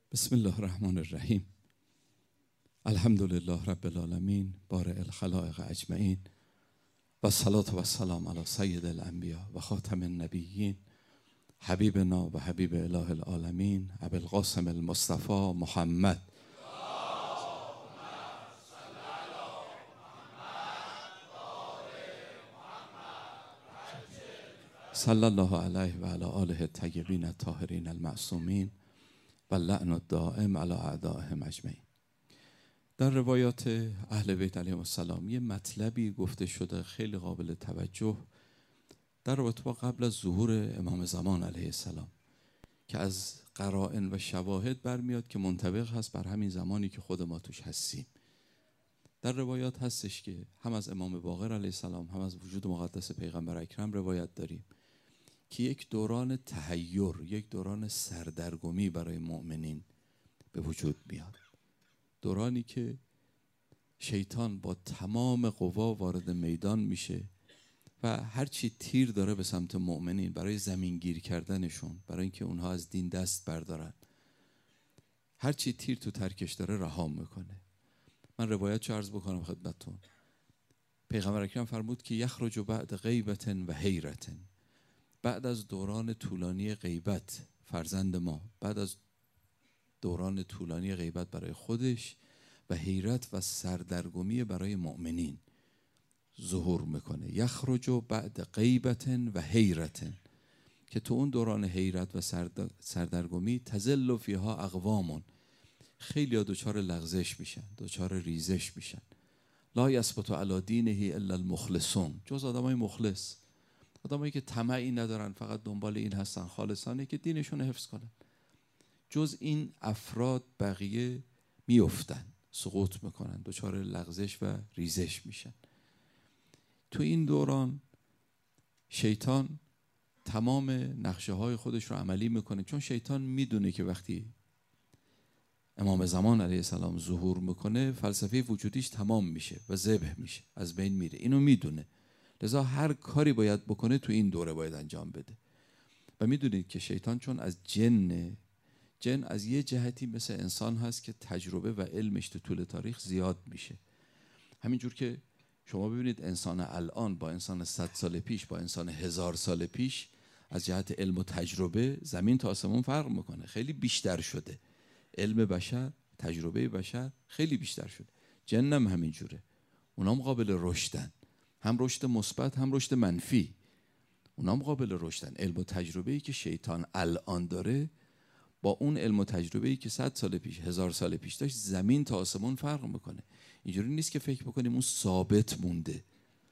بسم الله الرحمن الرحیم. الحمد لله رب العالمین بارئ الخلائق اجمعین و الصلاة و السلام علی سید الانبیاء و خاتم النبیین حبیبنا و حبیب اله العالمین ابی القاسم المصطفى محمد صلی الله علیه و علی آله الطیبین الطاهرین المعصومین و لعن الدائم علی اعدائهم اجمعین. در روایات اهل بیت علیهم السلام یه مطلبی گفته شده خیلی قابل توجه در رابطه با قبل از ظهور امام زمان علیه السلام که از قرائن و شواهد برمیاد که منطبق هست بر همین زمانی که خود ما توش هستیم. در روایات هستش که هم از امام باقر علیه السلام هم از وجود مقدس پیغمبر اکرم روایت داریم که یک دوران تحیر، یک دوران سردرگمی برای مؤمنین به وجود میاد. دورانی که شیطان با تمام قوا وارد میدان میشه و هرچی تیر داره به سمت مؤمنین برای زمین گیر کردنشون، برای اینکه اونها از دین دست بردارن، هرچی تیر تو ترکش داره رها میکنه. من روایت چو عرض بکنم خدمتتون. پیغمبر اکرم فرمود که یخرج بعد غیبت و حیرت، بعد از دوران طولانی غیبت فرزند ما، بعد از دوران طولانی غیبت برای خودش و حیرت و سردرگمی برای مؤمنین ظهور میکنه. یخرج بعد غیبت و حیرت، که تو اون دوران حیرت و سردرگمی تزل فیها اقوامون، خیلی ها دچار لغزش میشن، دچار ریزش میشن. لا یثبت علی دینه الا المخلصون، جز آدمای مخلص، آدمایی که طمعی ندارن، فقط دنبال این هستن خالصانه که دینشون حفظ کنن. جز این افراد بقیه میافتن، سقوط میکنن، دچار لغزش و ریزش میشن. تو این دوران شیطان تمام نقشه های خودش رو عملی میکنه، چون شیطان میدونه که وقتی امام زمان علیه السلام ظهور میکنه فلسفه وجودیش تمام میشه و ذبح میشه، از بین میره. اینو میدونه، لذا هر کاری باید بکنه تو این دوره باید انجام بده. و میدونید که شیطان چون از جن از یه جهتی مثل انسان هست که تجربه و علمش تو طول تاریخ زیاد میشه. همینجور که شما ببینید انسان الان با انسان 100 سال پیش با انسان 1000 سال پیش از جهت علم و تجربه زمین تا آسمون فرق میکنه، خیلی بیشتر شده. علم بشر، تجربه بشر خیلی بیشتر شده. جنم همینجوره، اونام قابل رشدن، هم رشد مثبت هم رشد منفی، اونام قابل رشدن. علم و تجربه‌ای که شیطان الان داره با اون علم و تجربه‌ای که 100 سال پیش 1000 سال پیش داشت زمین تا آسمون فرق میکنه. اینجوری نیست که فکر بکنیم اون ثابت مونده.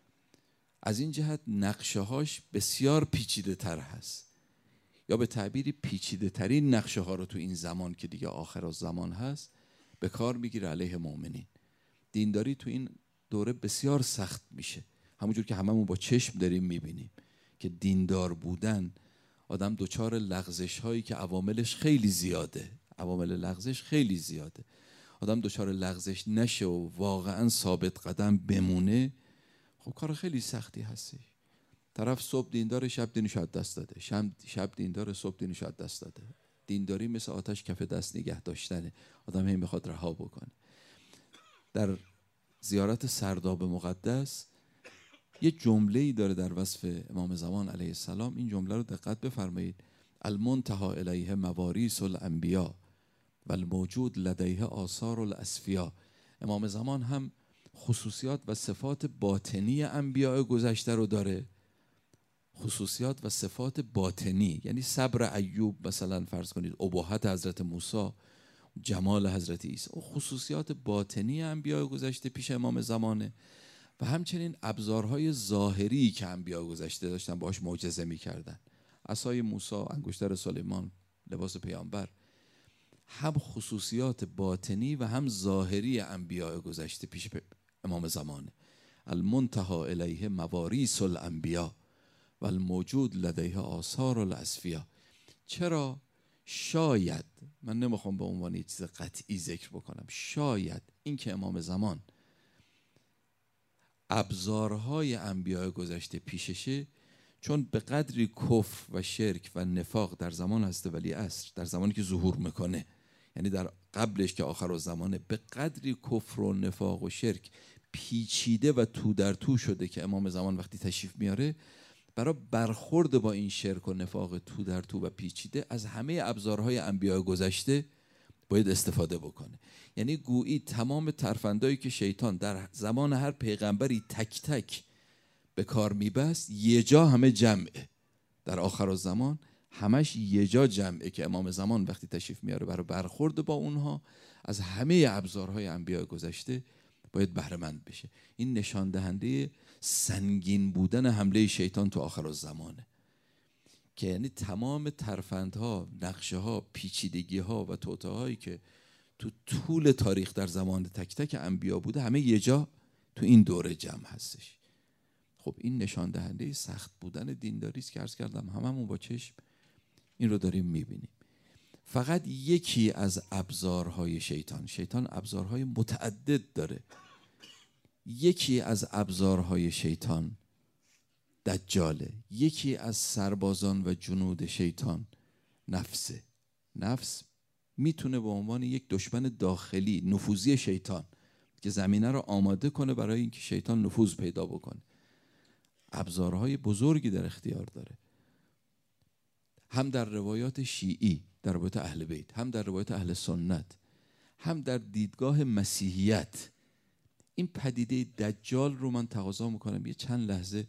از این جهت نقشه هاش بسیار پیچیده تر هست، یا به تعبیری پیچیده ترین نقشه ها رو تو این زمان که دیگه آخر الزمان هست به کار میگیره علیه مؤمنین. دینداری تو این دوره بسیار سخت میشه، همونجور که هممون با چشم داریم میبینیم که دیندار بودن آدم دوچار لغزش هایی که عواملش خیلی زیاده، عوامل لغزش خیلی زیاده. آدم دوچار لغزش نشه و واقعا ثابت قدم بمونه، خب کار خیلی سختی هستش. طرف صبح دیندار شب دینش از دست داده، شب دیندار صبح دینش از دست داده. دینداری مثل آتش کف دست نگه داشتنه، آدم هم میخواد رها بکنه. در زیارت سرداب مقدس یه جمله‌ای داره در وصف امام زمان علیه السلام، این جمله رو دقت بفرمایید: المنتهى الیه مواریث الانبیاء و الموجود لدیه آثار الاصفیاء. امام زمان هم خصوصیات و صفات باطنی انبیاء گذشته رو داره، خصوصیات و صفات باطنی، یعنی صبر ایوب مثلا فرض کنید، اباحت حضرت موسی، جمال حضرت عیسی، او خصوصیات باطنی انبیاء گذشته پیش امام زمانه. و همچنین ابزارهای ظاهری که انبیاء گذشته داشتن باهاش معجزه میکردن، عصای موسی، انگشتر سلیمان، لباس پیامبر، هم خصوصیات باطنی و هم ظاهری انبیاء گذشته پیش امام زمانه. المنتهى الیه مواریث الانبیاء و الموجود لدیه آثار الاصفیاء. چرا؟ شاید، من نمیخوام به عنوان یه چیز قطعی ذکر بکنم، شاید این که امام زمان ابزارهای انبیاء گذشته پیششه، چون به قدری کفر و شرک و نفاق در زمان حضرت ولی عصر، در زمانی که ظهور میکنه، یعنی در قبلش که آخرالزمانه، به قدری کفر و نفاق و شرک پیچیده و تو در تو شده که امام زمان وقتی تشریف میاره برای برخورد با این شرک و نفاق تو در تو و پیچیده از همه ابزارهای انبیاء گذشته باید استفاده بکنه. یعنی گویی تمام ترفندایی که شیطان در زمان هر پیغمبری تک تک به کار میبست یه جا همه جمعه. در آخرالزمان همش یه جا جمعه که امام زمان وقتی تشریف میاره برای برخورد با اونها از همه ابزارهای انبیاء گذشته باید بهره مند بشه. این نشان دهنده سنگین بودن حمله شیطان تو آخرالزمانه که یعنی تمام ترفندها، نقشه‌ها، پیچیدگی‌ها و توطئه‌هایی که تو طول تاریخ در زمان تک تک انبیا بوده همه یه جا تو این دوره جمع هستش. خب این نشان دهنده سخت بودن دینداری است که عرض کردم هممون با چشم این رو داریم می‌بینیم. فقط یکی از ابزارهای شیطان ابزارهای متعدد داره. یکی از ابزارهای شیطان دجاله. یکی از سربازان و جنود شیطان نفسه. نفس میتونه به عنوان یک دشمن داخلی نفوذی شیطان که زمینه رو آماده کنه برای اینکه شیطان نفوذ پیدا بکنه. ابزارهای بزرگی در اختیار داره. هم در روایات شیعی، در روایات اهل بیت، هم در روایات اهل سنت، هم در دیدگاه مسیحیت. این پدیده دجال رو من تقاضا میکنم یه چند لحظه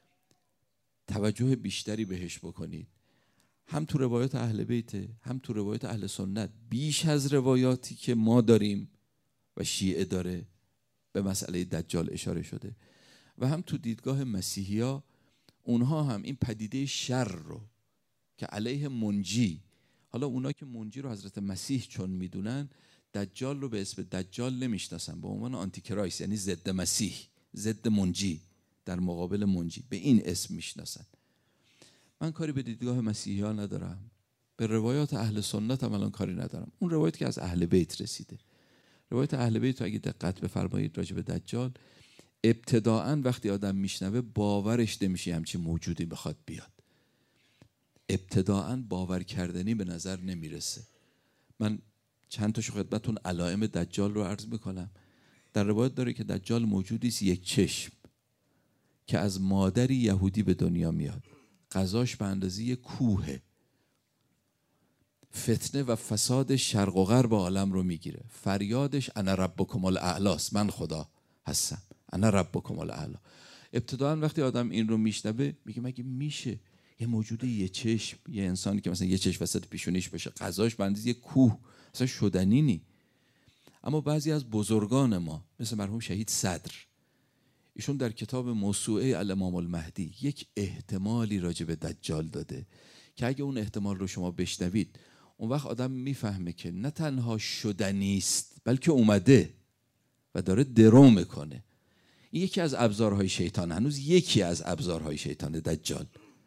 توجه بیشتری بهش بکنید. هم تو روایات اهل بیت، هم تو روایات اهل سنت، بیش از روایاتی که ما داریم و شیعه داره به مسئله دجال اشاره شده. و هم تو دیدگاه مسیحیا، اونها هم این پدیده شر رو که علیه منجی، حالا اونا که منجی رو حضرت مسیح چون میدونن، دجال رو به اسم دجال نمیشناسن، به عنوان آنتی کرایست، یعنی ضد مسیح، ضد منجی، در مقابل منجی، به این اسم میشناسن. من کاری به دیدگاه مسیحی ها ندارم، به روایات اهل سنت هم الان کاری ندارم. اون روایت که از اهل بیت رسیده، روایت اهل بیت رو اگه دقت بفرمایید راجع به دجال، ابتداعاً وقتی آدم میشنوه باورش نمیشه همچین موجودی بخواد بیاد. ابتداعاً باور کردنی به نظر نمیرسه. من چند تاشو خدمتتون علائم دجال رو عرض میکنم. در روایت داره که دجال موجودی است یک چشم که از مادری یهودی به دنیا میاد، غذاش به اندازه کوهه، فتنه و فساد شرق و غرب عالم رو میگیره، فریادش انا ربکم الاعلی، من خدا هستم، انا ربکم الاعلی. ابتداً وقتی آدم این رو میشنوه میگه مگه میشه یه موجود یه چشم، یه انسانی که مثلا یه چشم وسط پیشونیش باشه، غذاش به اندازه کوه، اصلا شدنی نی. اما بعضی از بزرگان ما مثل مرحوم شهید صدر، ایشون در کتاب موسوعه الامام المهدی یک احتمالی راجع به دجال داده که اگه اون احتمال رو شما بشنوید اون وقت آدم میفهمه که نه تنها شدنی است بلکه اومده و داره درو میکنه. این یکی از ابزارهای شیطان، هنوز یکی از ابزارهای شیطان دجال.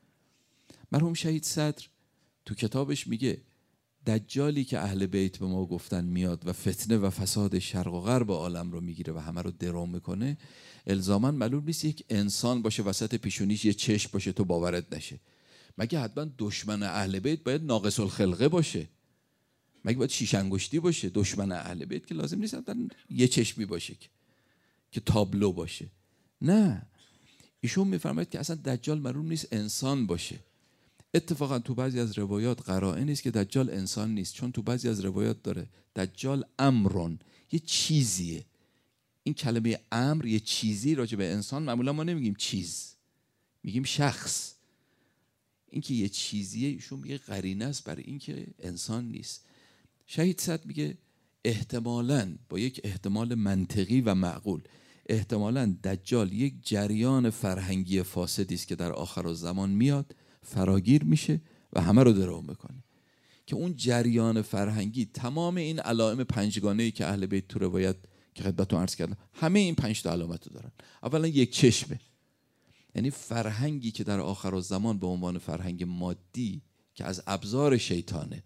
مرحوم شهید صدر تو کتابش میگه دجالی که اهل بیت به ما گفتن میاد و فتنه و فساد شرق و غرب عالم رو میگیره و همه رو درو میکنه، الزاماً معلوم نیست یک انسان باشه وسط پیشونیش یه چشم باشه تو باورت نشه. مگه حتما دشمن اهل بیت باید ناقص الخلقه باشه؟ مگه باید شیش انگشتی باشه؟ دشمن اهل بیت که لازم نیست یه چشمی باشه که تابلو باشه. نه، ایشون میفرماید که اصلا دجال معلوم نیست انسان باشه. اتفاقا تو بعضی از روایات قرائن است که دجال انسان نیست، چون تو بعضی از روایات داره دجال امرون، یه چیزیه. این کلمه امر یه چیزی راجع به انسان، معمولا ما نمیگیم چیز، میگیم شخص. این که یه چیزیه ایشون میگه قرینه است برای این که انسان نیست. شهید صدر میگه احتمالاً با یک احتمال منطقی و معقول، احتمالاً دجال یک جریان فرهنگی فاسدی است که در آخرالزمان میاد، فراگیر میشه و همه رو درو میکنه. که اون جریان فرهنگی تمام این علائم پنجگانه‌ای که اهل بیت تو روایت که خدمتتون عرض کردم همه این 5 تا علامت رو دارن. اولا یک چشمه، یعنی فرهنگی که در آخرالزمان به عنوان فرهنگ مادی که از ابزار شیطانه،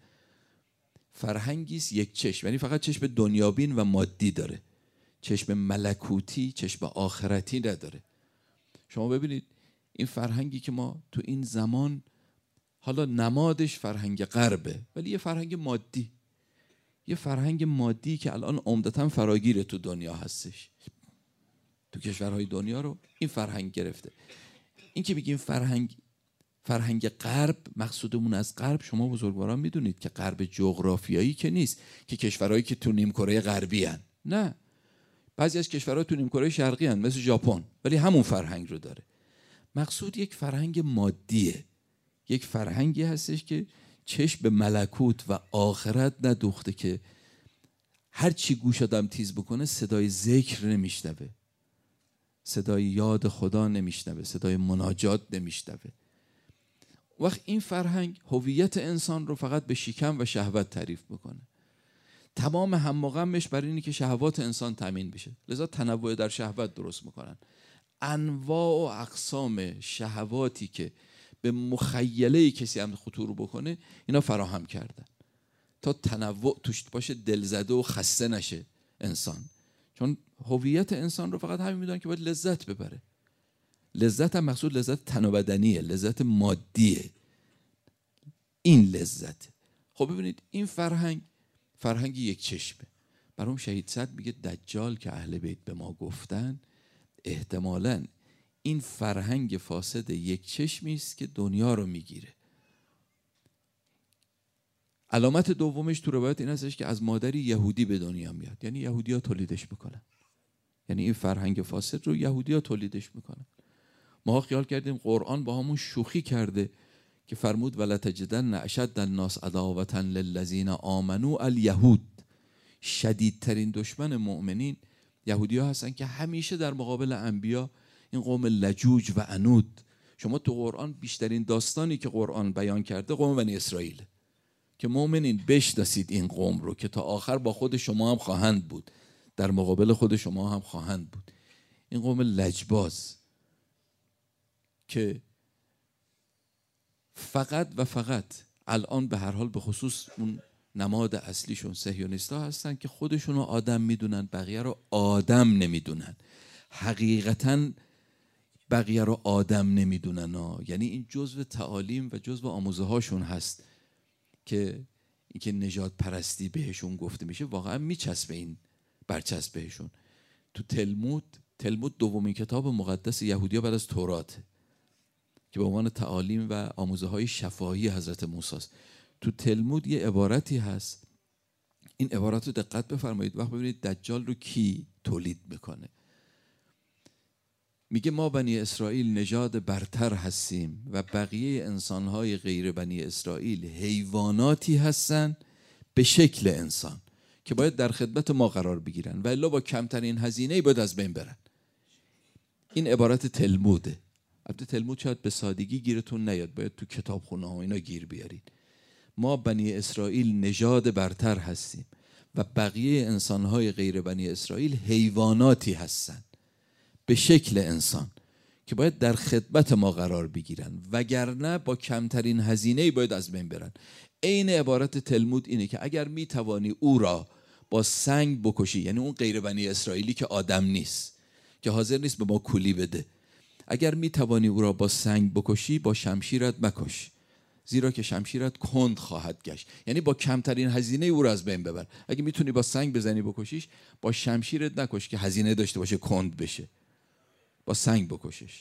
فرهنگی است یک چشم، یعنی فقط چشم دنیابین و مادی داره، چشم ملکوتی، چشم آخرتی نداره. شما ببینید این فرهنگی که ما تو این زمان، حالا نمادش فرهنگ غربه ولی یه فرهنگ مادی، یه فرهنگ مادی که الان عمدتاً فراگیر تو دنیا هستش، تو کشورهای دنیا رو این فرهنگ گرفته. این که بگیم فرهنگ غرب، مقصودمون از غرب شما بزرگواران میدونید که غرب جغرافیایی که نیست که کشورهایی که تو نیمکره غربی هن. نه، بعضی از کشورها تو نیمکره شرقی هن مثل ژاپن، ولی همون فرهنگ رو داره. مقصود یک فرهنگ مادیه، یک فرهنگی هستش که چشم به ملکوت و آخرت ندوخته، که هر چی گوش آدم تیز بکنه صدای ذکر نمیشنوه، صدای یاد خدا نمیشنوه، صدای مناجات نمیشنوه. وقت این فرهنگ هویت انسان رو فقط به شکم و شهوت تعریف میکنه. تمام هم و غمش بر اینه که شهوات انسان تامین بشه، لذا تنوع در شهوت درست میکنن. انواع و اقسام شهواتی که به مخیله کسی هم خطور بکنه اینا فراهم کردن تا تنوع توش باشه، دلزده و خسته نشه انسان. چون هویت انسان رو فقط همین میدونن که باید لذت ببره. لذت هم مقصود لذت تن و بدنیه، لذت مادیه، این لذت. خب ببینید این فرهنگ یک چشمه. برام شهید صدر میگه دجال که اهل بیت به ما گفتن احتمالاً این فرهنگ فاسد یک چشمی است که دنیا رو میگیره. علامت دومش تو روایت این هستش که از مادری یهودی به دنیا میاد، یعنی یهودی‌ها تولیدش میکنن، یعنی این فرهنگ فاسد رو یهودی‌ها تولیدش میکنن. ما خیال کردیم قرآن با همون شوخی کرده که فرمود ولتجدن اشد الناس عداوة للذین آمنوا الیهود. شدیدترین دشمن مؤمنین یهودی‌ها هستن که همیشه در مقابل انبیا این قوم لجوج و عنود. شما تو قرآن بیشترین داستانی که قرآن بیان کرده قوم بنی اسرائیل، که مؤمنین بشناسید این قوم رو که تا آخر با خود شما هم خواهند بود، در مقابل خود شما هم خواهند بود. این قوم لجباز که فقط و فقط الان به هر حال به خصوص اون نماد اصلیشون صهیونیست‌ها هستن که خودشون رو آدم میدونن، بقیه رو آدم نمیدونن. حقیقتاً بقیه رو آدم نمیدونن یعنی این جزء تعالیم و جزء آموزه هاشون هست که اینکه نژاد پرستی بهشون گفته میشه، واقعا میچسبه این برچسب بهشون. تو تلمود دومین کتاب مقدس یهودی‌ها بعد از تورات که به عنوان تعالیم و آموزه های شفاهی حضرت موسی است. تو تلمود یه عبارتی هست، این عبارت رو دقت بفرمایید. وقت ببینید دجال رو کی تولید میکنه. میگه ما بنی اسرائیل نژاد برتر هستیم و بقیه انسانهای غیر بنی اسرائیل حیواناتی هستن به شکل انسان که باید در خدمت ما قرار بگیرن و الا با کمترین هزینه باید از بین برن. این عبارت تلموده. البته تلمود شاید به سادگی گیرتون نیاد، باید تو کتابخونه ها اینا گیر بیارید. ما بنی اسرائیل نژاد برتر هستیم و بقیه انسانهای غیر بنی اسرائیل حیواناتی هستن به شکل انسان که باید در خدمت ما قرار بگیرن، وگرنه با کمترین هزینه‌ای باید از بین برن. عین عبارت تلمود اینه که اگر میتوانی او را با سنگ بکشی، یعنی اون غیر بنی اسرائیلی که آدم نیست، که حاضر نیست به ما کولی بده، اگر میتوانی او را با سنگ بکشی با شمشیرت مکش، زیرا که شمشیرت کند خواهد گشت. یعنی با کمترین هزینه او را از بین ببر. اگه میتونی با سنگ بزنی بکشیش، با شمشیرت نکش که هزینه داشته باشه کند بشه، با سنگ بکشش.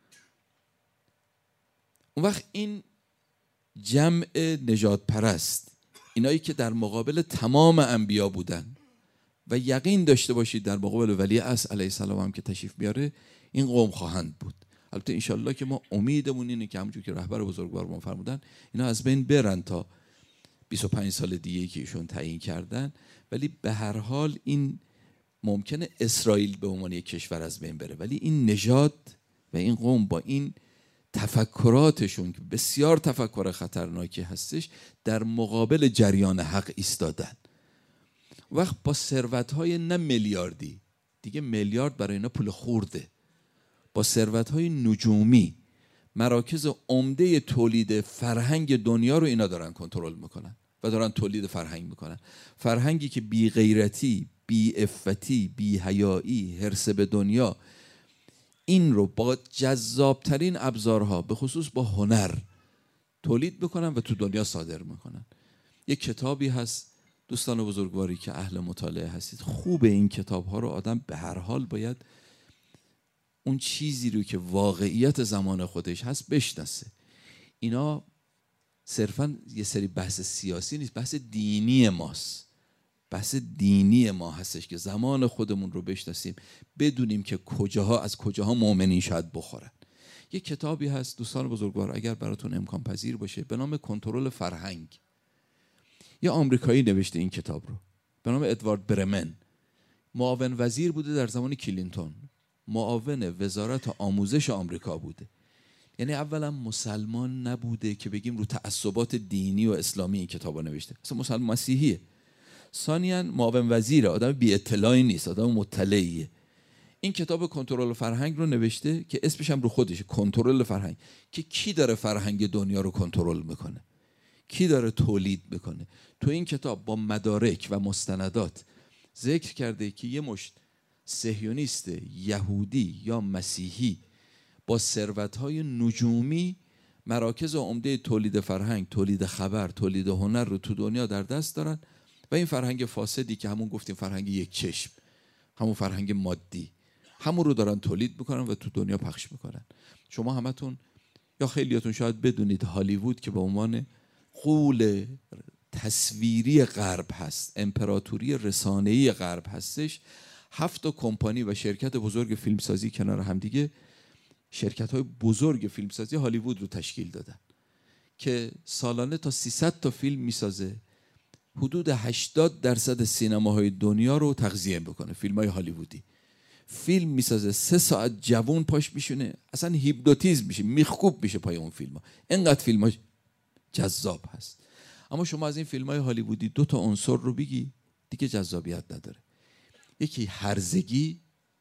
اون وقت این جمع نژاد پرست، اینایی که در مقابل تمام انبیا بودن و یقین داشته باشید در مقابل ولی عصر علیه السلام هم که تشریف بیاره این قوم خواهند بود. البته انشالله که ما امیدمون اینه که همونجور که رهبر بزرگوار ما فرمودن اینا از بین برن تا 25 سال دیگه که ایشون تعیین کردن، ولی به هر حال این ممکنه اسرائیل به عنوان یک کشور از بین بره، ولی این نژاد و این قوم با این تفکراتشون که بسیار تفکر خطرناکی هستش در مقابل جریان حق ایستادن. وقت با ثروت‌های نه میلیاردی، دیگه میلیارد برای اینا پول خورده، با ثروت‌های نجومی مراکز عمده تولید فرهنگ دنیا رو اینا دارن کنترل میکنن و دارن تولید فرهنگ میکنن. فرهنگی که بی غیرتی، بی عفتی، بی حیایی، حرص به دنیا، این رو با جذابترین ابزارها به خصوص با هنر تولید میکنن و تو دنیا صادر میکنن. یک کتابی هست دوستان بزرگواری که اهل مطالعه هستید، خوب این کتاب ها رو آدم به هر حال باید اون چیزی رو که واقعیت زمان خودش هست بشناسه. اینا صرفا یه سری بحث سیاسی نیست، بحث دینی ماست. بحث دینی ما هستش که زمان خودمون رو بشناسیم، بدونیم که از کجاها مؤمنین شاید بخورن. یه کتابی هست دوستان بزرگوار اگر براتون امکان پذیر باشه به نام کنترل فرهنگ. یه آمریکایی نوشته این کتاب رو به نام ادوارد برمن. معاون وزیر بوده در زمان کلینتون، معاون وزارت آموزش آمریکا بوده. یعنی اولا مسلمان نبوده که بگیم رو تعصبات دینی و اسلامی این کتاب رو نوشته، اصلا مسلمان مسیحیه. ثانیاً معاون وزیره، آدم بی اطلاعی نیست، آدم مطلعیه. این کتاب کنترل فرهنگ رو نوشته که اسمش هم رو خودشه، کنترل فرهنگ، که کی داره فرهنگ دنیا رو کنترل میکنه، کی داره تولید میکنه. تو این کتاب با مدارک و مستندات ذکر کرده که یه مشت صهیونیست یهودی یا مسیحی با ثروت‌های نجومی مراکز عمده تولید فرهنگ، تولید خبر، تولید هنر رو تو دنیا در دست دارن و این فرهنگ فاسدی که همون گفتیم فرهنگ یک چشم، همون فرهنگ مادی، همون رو دارن تولید میکنن و تو دنیا پخش میکنن. شما همتون یا خیلیاتون شاید بدونید هالیوود که به عنوان غول تصویری غرب هست، امپراتوری رسانه‌ای غرب هستش، 7 کمپانی و شرکت بزرگ فیلمسازی کنار همدیگه شرکت‌های بزرگ فیلمسازی هالیوود رو تشکیل دادن که سالانه تا 300 تا فیلم میسازه، حدود 80% سینماهای دنیا رو تغذیه بکنه. فیلم‌های هالیوودی فیلم میسازه 3 ساعت جوون پاش میشونه، اصلا هیپنوتیزم میشه، میخکوب میشه پای اون فیلم‌ها، اینقدر فیلم‌ها جذاب هست. اما شما از این فیلم‌های هالیوودی 2 تا عنصر رو بگی دیگه جذابیت نداره. یکی هرزگی،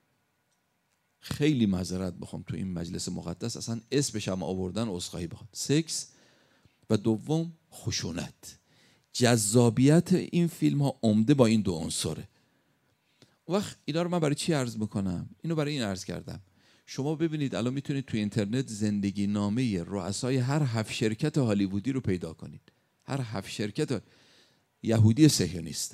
خیلی معذرت بخوام تو این مجلس مقدس اصلا اسمش هم آوردن عذرخواهی بخوام، سکس، و دوم خشونت. جذابیت این فیلم ها عمده با این 2 عنصره. وقت اینا رو من برای چی عرض میکنم؟ اینو برای این عرض کردم شما ببینید الان میتونید تو اینترنت زندگی نامه رؤسای هر 7 شرکت هالیوودی رو پیدا کنید. هر 7 شرکت یهودی صهیونیستن.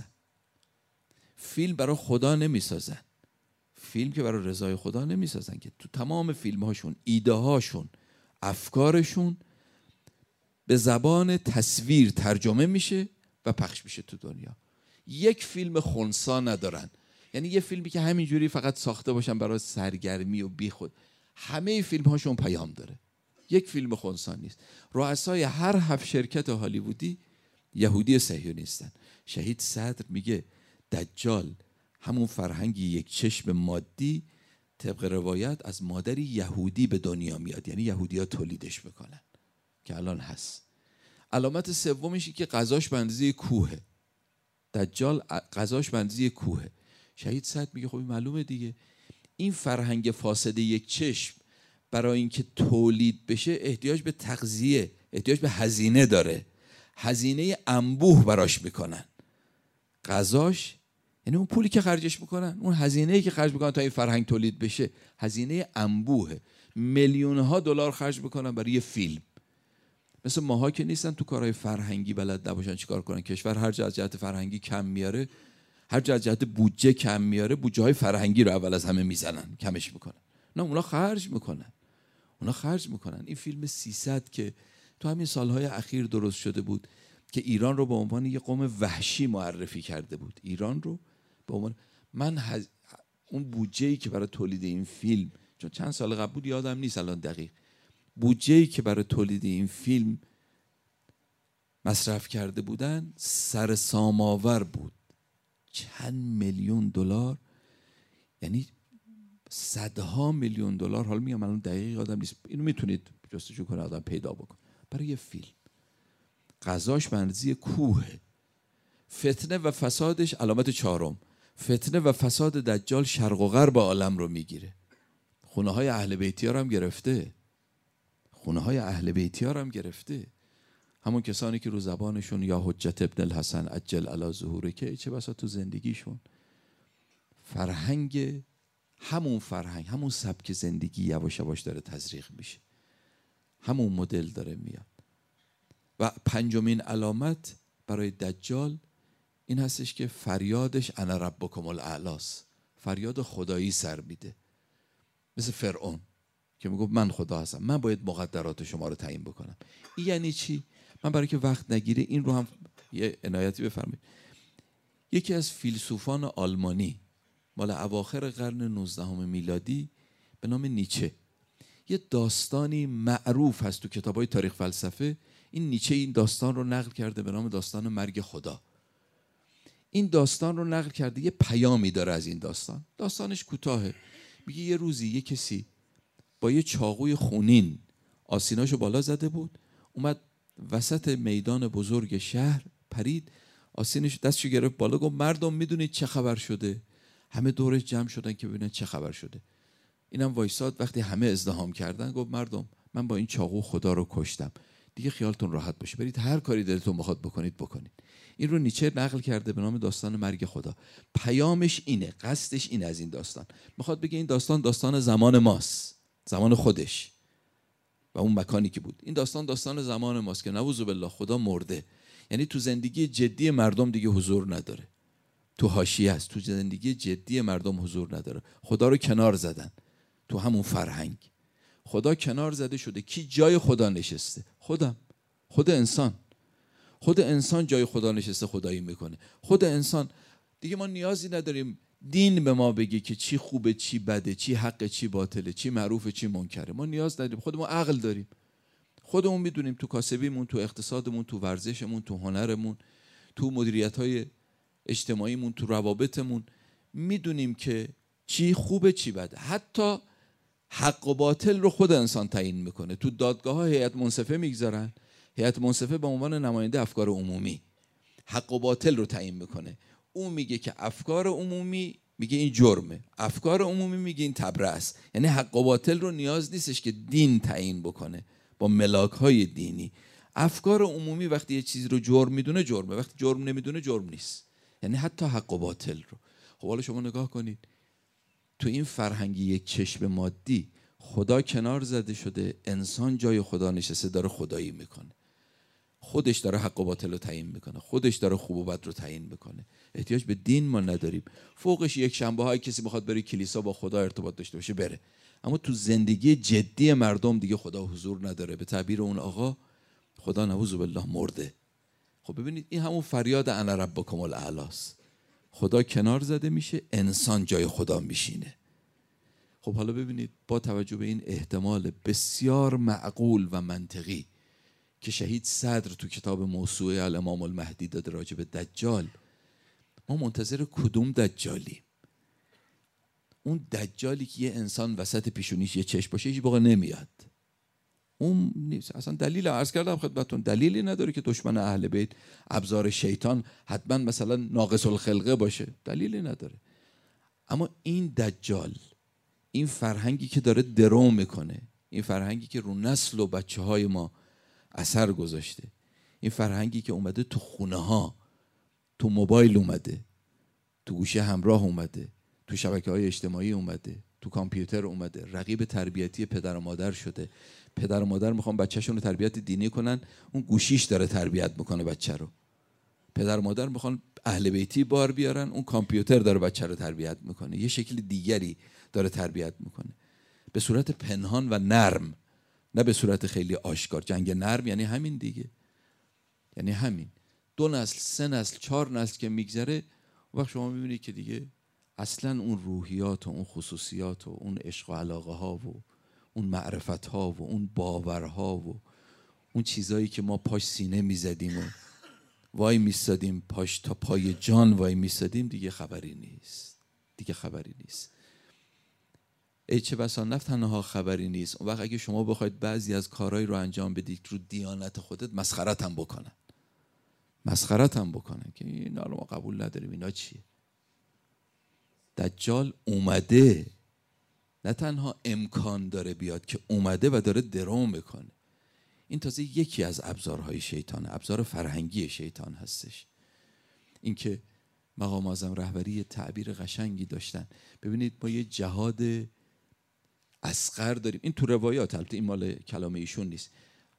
فیلم برای خدا نمیسازن، فیلم که برای رضای خدا نمیسازن، که تو تمام فیلم هاشون ایده هاشون، افکارشون به زبان تصویر ترجمه میشه و پخش میشه تو دنیا. یک فیلم خنثی ندارن، یعنی یه فیلمی که همینجوری فقط ساخته باشن برای سرگرمی و بیخود. همه فیلم هاشون پیام داره، یک فیلم خنثی نیست. رؤسای هر 7 شرکت هالیوودی یهودی صهیونیستن. شهید صدر میگه دجال همون فرهنگی یک چشم مادی طبق روایت از مادری یهودی به دنیا میاد، یعنی یهودی‌ها تولیدش میکنن که الان هست. علامت سومشی که غذاش به اندازه کوهه. دجال غذاش به اندازه کوهه. شهید صدر میگه خب معلومه دیگه، این فرهنگ فاسد یک چشم برای اینکه تولید بشه احتیاج به تغذیه، احتیاج به هزینه داره. هزینه انبوه براش میکنن. غذاش یعنی اون پولی که خرجش میکنن، اون هزینه‌ای که خرج میکنن تا این فرهنگ تولید بشه، هزینه انبوه. میلیون‌ها دلار خرج میکنن برای یه فیلم. مثل ماها که نیستن تو کارهای فرهنگی بلد نباشن چیکار کنن. کشور هر جا از جهت فرهنگی کم میاره، هر جا از جهت بودجه کم میاره، بودجه های فرهنگی رو اول از همه میزنن، کمش میکنن. نه، اونا خرج میکنن. این فیلم 300 که تو همین سالهای اخیر درست شده بود که ایران رو به عنوان یه قوم وحشی معرفی کرده بود. ایران رو به عنوان اون بودجه‌ای که برای تولید این فیلم، چون چند سال قبل بود یادم نیست الان دقیق، بودجه‌ای که برای تولید این فیلم مصرف کرده بودن سرسام‌آور بود. چند میلیون دلار، یعنی صدها میلیون دلار. حالا میگم الان دقیق یادم نیست، اینو میتونید جستجو کنه آدم پیدا بکن. برای یه فیلم غذاش به اندازه کوه. فتنه و فسادش علامت 4، فتنه و فساد دجال شرق و غرب عالم رو میگیره. خونه های اهل بیتی ها هم گرفته. همون کسانی که رو زبانشون یا حجت ابن الحسن عجل علی ظهوره که چه بسا تو زندگیشون همون سبک زندگی یواش یواش داره تزریق میشه، همون مدل داره میاد. و 5مین علامت برای دجال این هستش که فریادش انا ربکم الاعلاست، فریاد خدایی سر میده. مثل فرعون که میگفت من خدا هستم، من باید مقدرات شما رو تعیین بکنم. این یعنی چی؟ من برای که وقت نگیره این رو هم یه عنایتی بفرمایید. یکی از فیلسوفان آلمانی مال اواخر قرن 19 میلادی به نام نیچه، یه داستانی معروف هست تو کتابای تاریخ فلسفه. این نیچه این داستان رو نقل کرده به نام داستان مرگ خدا. این داستان رو نقل کرده، یه پیامی داره از این داستان. داستانش کوتاهه. میگه یه روزی یه کسی با یه چاقوی خونین آسیناشو بالا زده بود، اومد وسط میدان بزرگ شهر پرید، آسینش دستشو گرفت بالا، گفت مردم میدونید چه خبر شده؟ همه دورش جمع شدن که ببینن چه خبر شده. اینم وایساد، وقتی همه ازدحام کردن گفت مردم من با این چاقو خدا رو کشتم، دیگه خیالتون راحت باشه، برید هر کاری دلتون بخواد بکنید. این رو نیچه نقل کرده به نام داستان مرگ خدا. پیامش اینه، قصدش اینه از این داستان. میخواد بگه این داستان زمان ماست، زمان خودش و اون مکانی که بود. این داستان زمان ماست که نعوذ بالله خدا مرده. یعنی تو زندگی جدی مردم دیگه حضور نداره، تو حاشیه است. تو زندگی جدی مردم حضور نداره. خدا رو کنار زدن. تو همون فرهنگ خدا کنار زده شده. کی جای خدا نشسته؟ خود انسان جای خدا نشسته خدایی میکنه. خود انسان دیگه. ما نیازی نداریم دین به ما بگه که چی خوبه چی بده، چی حقه چی باطله، چی معروفه چی منکره. ما نیاز نداریم، خودمون عقل داریم. خودمون میدونیم تو کاسبیمون، تو اقتصادمون، تو ورزشمون، تو هنرمون، تو مدیریت‌های اجتماعیمون، تو روابطمون میدونیم که چی خوبه چی بده. حتی حق و باطل رو خود انسان تعیین میکنه. تو دادگاه‌ها هیئت منصفه میگذارن. هیئت منصفه به عنوان نماینده افکار عمومی حق و باطل رو تعیین میکنه. اون میگه که افکار عمومی میگه این جرمه، افکار عمومی میگه این تبرئه است. یعنی حق و باطل رو نیاز نیستش که دین تعیین بکنه با ملاک‌های دینی. افکار عمومی وقتی یه چیزی رو جرم میدونه جرمه، وقتی جرم نمیدونه جرم نیست. یعنی حتی حق و باطل رو. خب حالا شما نگاه کنید تو این فرهنگی یک چشم مادی خدا کنار زده شده، انسان جای خدا نشسته داره خدایی میکنه. خودش داره حق و باطل رو تعیین میکنه، خودش داره خوب و بد رو تعیین میکنه. احتیاج به دین ما نداریم. فوقش یک شنبه های کسی بخواد بره کلیسا با خدا ارتباط داشته باشه بره، اما تو زندگی جدی مردم دیگه خدا حضور نداره. به تعبیر اون آقا خدا نعوذ بالله مرده. خب ببینید این همون فریاد انا ربکم الاعلاست. خدا کنار زده میشه، انسان جای خدا میشینه. خب حالا ببینید با توجه به این احتمال بسیار معقول و منطقی که شهید صدر تو کتاب موسوعه الامام المهدی داده راجع به دجال، ما منتظر کدوم دجالی؟ اون دجالی که یه انسان وسط پیشونیش یه چشم باشه هیچ موقع نمیاد. اون نیست. اصلا دلیل عرض کردم خدمتتون، دلیلی نداره که دشمن اهل بیت ابزار شیطان حتما مثلا ناقص الخلقه باشه، دلیلی نداره. اما این دجال، این فرهنگی که داره درو میکنه، این فرهنگی که رو نسل و بچه های ما اثر گذاشته، این فرهنگی که اومده تو خونه ها، تو موبایل اومده، تو گوشه همراه اومده، تو شبکه‌های اجتماعی اومده، تو کامپیوتر اومده، رقیب تربیتی پدر و مادر شده. پدر و مادر میخوان بچه‌شون رو تربیت دینی کنن، اون گوشیش داره تربیت میکنه بچه رو. پدر و مادر میخوان اهل بیتی بار بیارن، اون کامپیوتر داره بچه رو تربیت میکنه. یه شکل دیگری داره تربیت میکنه، به صورت پنهان و نرم، نه به صورت خیلی آشکار. جنگ نرم یعنی همین دیگه، یعنی همین 2 نسل 3 نسل 4 نسل که میگذره، وقت شما میبینید که دیگه اصلا اون روحیات و اون خصوصیات و اون عشق و علاقه ها و اون معرفت ها و اون باورها و اون چیزایی که ما پاش سینه میزدیم و وای میستادیم پاش تا پای جان وای میستادیم، دیگه خبری نیست. ای چه بسا نه تنها خبری نیست، اون وقت اگه شما بخواید بعضی از کارهایی رو انجام بدید رو دیانت خودت، مسخرت هم بکنن که اینا رو ما قبول نداریم. اینا چیه؟ دجال اومده، نه تنها امکان داره بیاد که اومده و داره درو میکنه. این تازه یکی از ابزارهای شیطانه، ابزار فرهنگی شیطان هستش. این که مقام اعظم رهبری تعبیر قشنگی داشتن. ببینید ما یه جهاد اصغر داریم، این تو روایات، البته این مال کلام ایشون نیست.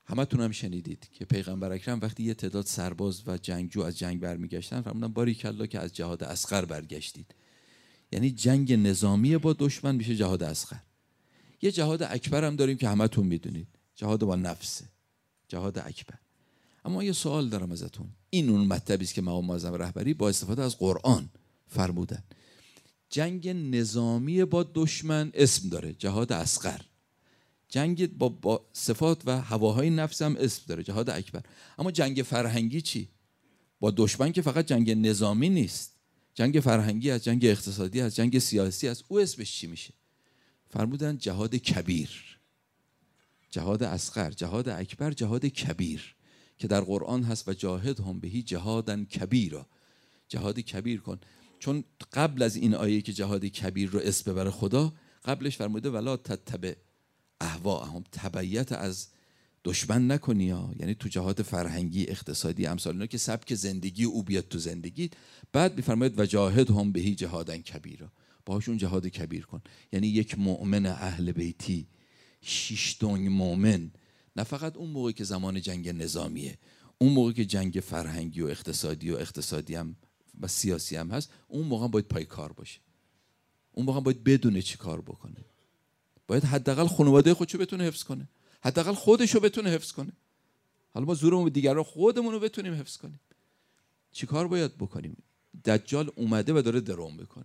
همتون هم شنیدید که پیغمبر اکرم وقتی یه تعداد سرباز و جنگجو از جنگ برمیگشتن فرمودن باریکالله که از جهاد اصغر برگشتید. یعنی جنگ نظامی با دشمن میشه جهاد اصغر. یه جهاد اکبر هم داریم که همتون میدونید، جهاد با نفسه، جهاد اکبر. اما یه سوال دارم ازتون. این اون مطلبی است که مقام معظم رهبری با استفاده از قرآن فرمودن. جنگ نظامی با دشمن اسم داره، جهاد اصغر. جنگ با صفات و هواهای نفس هم اسم داره، جهاد اکبر. اما جنگ فرهنگی چی؟ با دشمن که فقط جنگ نظامی نیست، جنگ فرهنگی از جنگ اقتصادی از جنگ سیاسی از او اسمش چی میشه؟ فرمودن جهاد کبیر. جهاد اصغر، جهاد اکبر، جهاد کبیر که در قرآن هست و جاهدهم بهی جهادا کبیرا. جهاد کبیر کن. چون قبل از این آیه که جهاد کبیر رو اسم ببره خدا، قبلش فرموده ولا تتبع اهواءهم، تبعیت از دشمن نکنی ها. یعنی تو جهاد فرهنگی، اقتصادی، امثال اینا که سبک زندگی او بیاد تو زندگیت. بعد میفرماید و جاهدهم بهی جهادا کبیرا، باهاشون جهاد کبیر کن. یعنی یک مؤمن اهل بیتی، 6 دنگ مؤمن، نه فقط اون موقعی که زمان جنگ نظامیه، اون موقعی که جنگ فرهنگی و اقتصادی هم و سیاسی هم هست، اون موقع باید پای کار باشه. اون موقع باید بدونه چی کار بکنه. باید حداقل خانواده خودشو بتونه حفظ کنه، حداقل خودشو بتونه حفظ کنه. حالا ما زورمون دیگران خودمون رو بتونیم حفظ کنیم. چی کار باید بکنیم؟ دجال اومده و داره درام بکنه.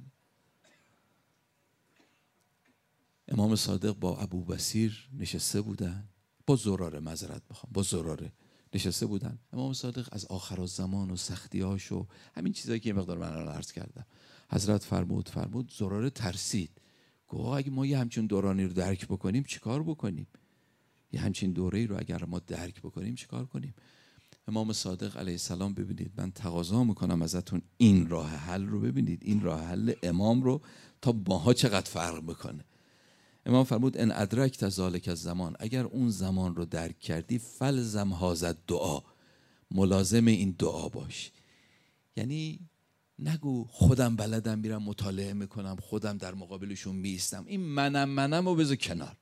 امام صادق با ابو بصیر نشسته بودن، با زراره نشسته بودن. امام صادق از آخرالزمان و سختیاش و همین چیزایی که یه مقدار من الان عرض کردم، حضرت فرمود زراره ترسید. گفت اگه ما یه همچین دورانی رو درک بکنیم چیکار بکنیم؟ یه همچین دوره‌ای رو اگر ما درک بکنیم چیکار کنیم؟ امام صادق علیه السلام ببینید، من تقاضا میکنم ازتون این راه حل رو ببینید، این راه حل امام رو تا ماها چقدر فرق میکنه. امام فرمود ان ادرکت ذلک الزمان، اگر اون زمان رو درک کردی فلزم هذا دعا، ملازم این دعا باش. یعنی نگو خودم بلدم میرم مطالعه میکنم، خودم در مقابلشون میستم. این منم رو بذار کنار.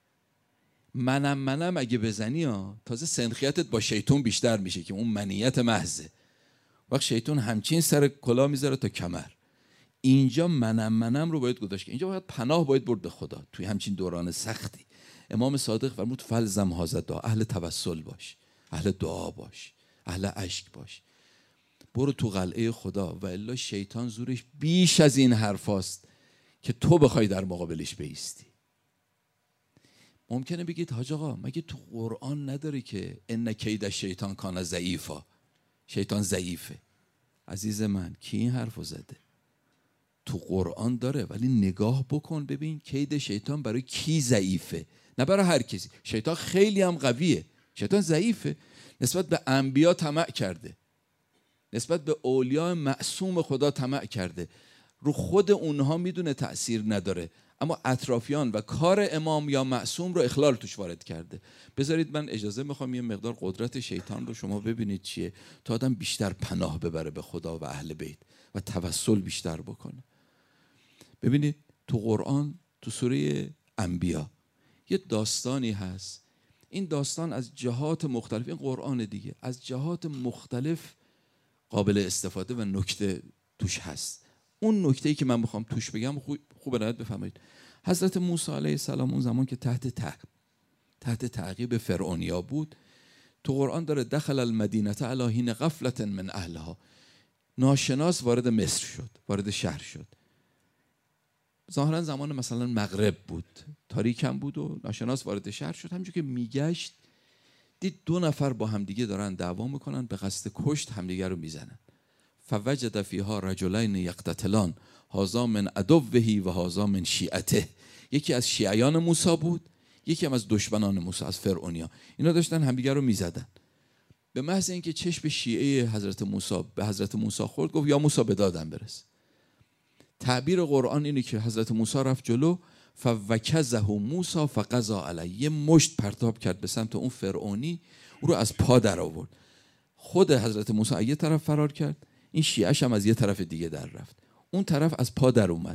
منم اگه بزنی تازه سنخیتت با شیطون بیشتر میشه که اون منیت محضه. وقت شیطون همچین سر کلا میذاره تا کمر. اینجا منم رو باید گذاشت. اینجا باید پناه باید برد به خدا توی همچین دوران سختی. امام صادق فرمود فلزم هذا دعا، اهل توسل باش، اهل دعا باش، اهل اشک باش. برو تو قلعه خدا و الا شیطان زورش بیش از این حرفاست که تو بخوای در مقابلش بایستی. ممکنه بگید حاج آقا مگه تو قرآن نداره که ان کید شیطان کان ضعیفا، شیطان ضعیفه؟ عزیز من کی این حرفو زده؟ تو قرآن داره، ولی نگاه بکن ببین کید شیطان برای کی ضعیفه، نه برای هر کسی. شیطان خیلی هم قویه، شیطان ضعیفه. نسبت به انبیا طمع کرده، نسبت به اولیاء معصوم خدا طمع کرده. رو خود اونها میدونه تأثیر نداره، اما اطرافیان و کار امام یا معصوم رو اخلال توش وارد کرده. بذارید من اجازه میخوام یه مقدار قدرت شیطان رو شما ببینید چیه، تا آدم بیشتر پناه ببره به خدا و اهل بیت و توسل بیشتر بکنه. ببینید تو قرآن، تو سوره انبیا یه داستانی هست. این داستان از جهات مختلف، این قرآن دیگه، از جهات مختلف قابل استفاده و نکته توش هست. اون نکته‌ای که من میخوام توش بگم خوب رعایت بفرمایید. حضرت موسی علیه السلام اون زمان که تحت تعقیب فرعونیا بود، تو قرآن داره دخل المدینه علی حین غفلة من اهلها، ناشناس وارد مصر شد، وارد شهر شد. ظاهرا زمان مثلا مغرب بود، تاریک هم بود و ناشناس وارد شهر شد. همونجوری که میگشت دید 2 نفر با همدیگه دارن دعوا میکنن، به قصد کشت همدیگه رو میزنن. فوجد فیها رجلین یقتتلان هذا من عدوه و هذا من شیعته. یکی از شیعیان موسی بود، یکی هم از دشمنان موسی، از فرعونیا. اینا داشتن همدیگه رو میزدن. به محض اینکه چشم شیعه حضرت موسی به حضرت موسی خورد، گفت یا موسی به دادم برس. تعبیر قرآن اینه که حضرت موسی رفت جلو، فوکزه موسی فقضى علیه، یه مشت پرتاب کرد به سمت اون فرعونی، او رو از پا در آورد. خود حضرت موسی از یه طرف فرار کرد، این شیعه‌ش هم از یه طرف دیگه در رفت. اون طرف از پا در اومد.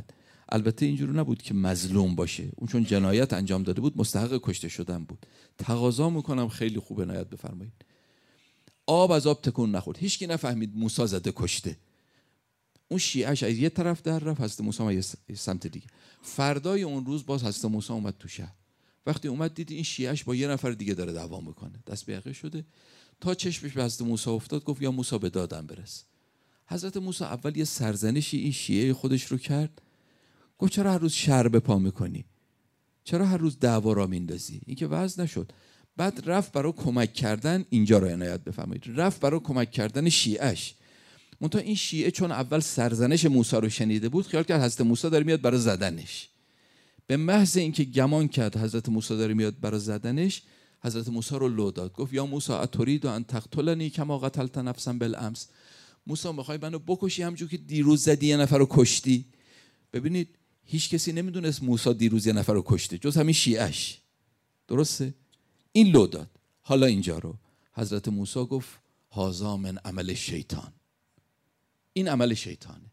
البته اینجوری نبود که مظلوم باشه، اون چون جنایت انجام داده بود مستحق کشته شدن بود. تقاضا میکنم خیلی خوب عنایت بفرمایید. آب از آب تکون نخورد، هیچکی نفهمید موسی زده کشته. اون شیعه‌اش از یه طرف در رفت، حضرت موسی از سمت دیگه. فردای اون روز باز حضرت موسی اومد تو شهر. وقتی اومد دید این شیعه‌اش با یه نفر دیگه داره دعوا میکنه، دست به یقه شده، تا چشمش به حضرت موسی افتاد گفت یا موسی به دادم برس. حضرت موسی اول یه سرزنشی این شیعه خودش رو کرد، گفت چرا هر روز شر به پا میکنی؟ چرا هر روز دعوا را میندازی؟ این که وضع نشد. بعد رفت برای کمک کردن، اینجا رو عنایت بفرمایید، رفت برای کمک کردن شیعه‌اش. منتها این شیعه چون اول سرزنش موسی رو شنیده بود، خیال کرد حضرت موسی داره میاد برای زدنش. به محض اینکه گمان کرد حضرت موسی داره میاد برای زدنش، حضرت موسی رو لو داد، گفت یا موسی اترید ان تقتلنی کما قتلت نفسا بالامس. موسی میخوای منو بکشی همونجور که دیروز زدی یه نفر رو کشتی؟ ببینید هیچ کسی نمیدونست موسی دیروز یه نفر رو کشته جز همین شیعه‌اش. درسته؟ این لو داد. حالا اینجا رو حضرت موسی گفت هذا من عمل شیطان. این عمل شیطانه.